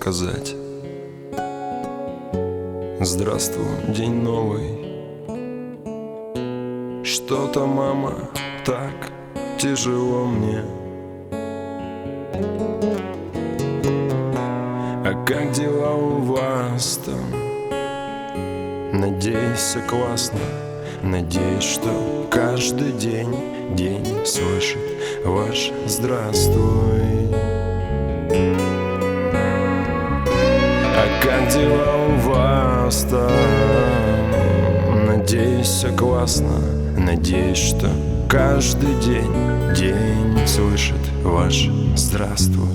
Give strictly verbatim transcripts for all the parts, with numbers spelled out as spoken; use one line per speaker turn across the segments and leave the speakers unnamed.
сказать: здравствуй, день новый. Что-то, мама, так тяжело мне. А как дела у вас там? Надеюсь, все классно. Надеюсь, что каждый день день слышит ваш здравствуй. А как дела у вас там? Надеюсь, все классно. Надеюсь, что каждый день день слышит ваш здравствуй.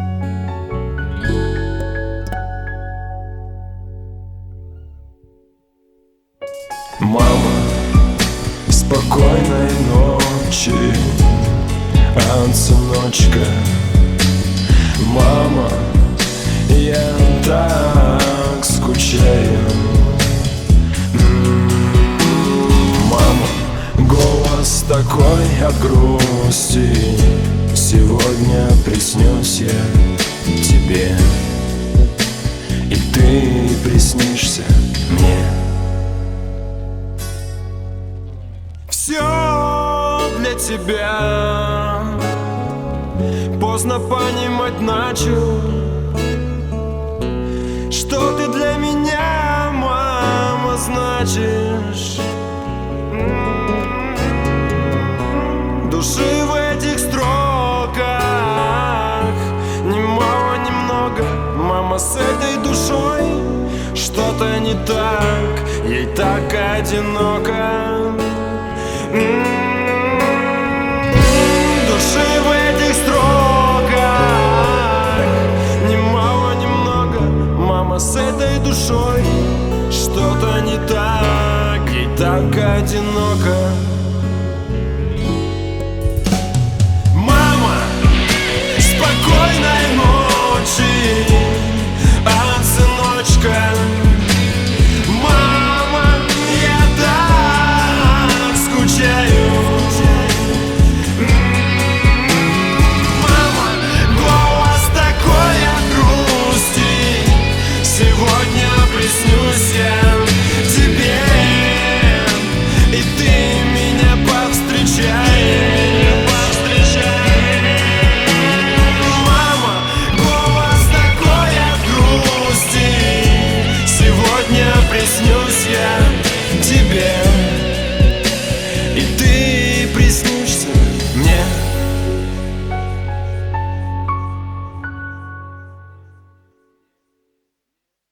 Мама, спокойной ночи от сыночка. Мама, я так скучаю. Мама, голос такой от грусти. Сегодня приснюсь я тебе, и ты приснишься мне. Все для тебя. Поздно понимать начал, что ты для меня, мама, значишь. Души в этих строках ни мало, ни много. Мама, с этой душой что-то не так, ей так одиноко. Души в этих строках ни мало, ни много. Мама, с этой душой что-то не так, ей так одиноко.